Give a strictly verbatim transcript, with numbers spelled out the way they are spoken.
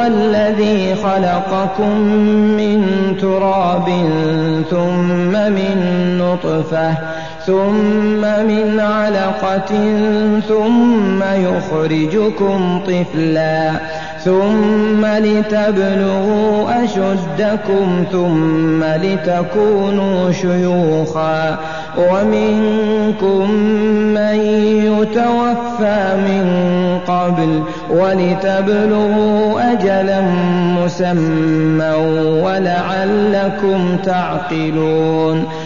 هُوَ الَّذِي خَلَقَكُم مِّن تُرَابٍ ثُمَّ مِن نُّطْفَةٍ ثُمَّ مِنْ عَلَقَةٍ ثُمَّ يُخْرِجُكُمْ طِفْلًا ثُمَّ لِتَبْلُغُوا أَشُدَّكُمْ ثُمَّ لِتَكُونُوا شُيُوخًا وَمِنكُم مَّن يُتَوَفَّىٰ مِن قَبْلُ وَلِتَبْلُغُوا أَجَلًا مُّسَمًّى وَلَعَلَّكُمْ تَعْقِلُونَ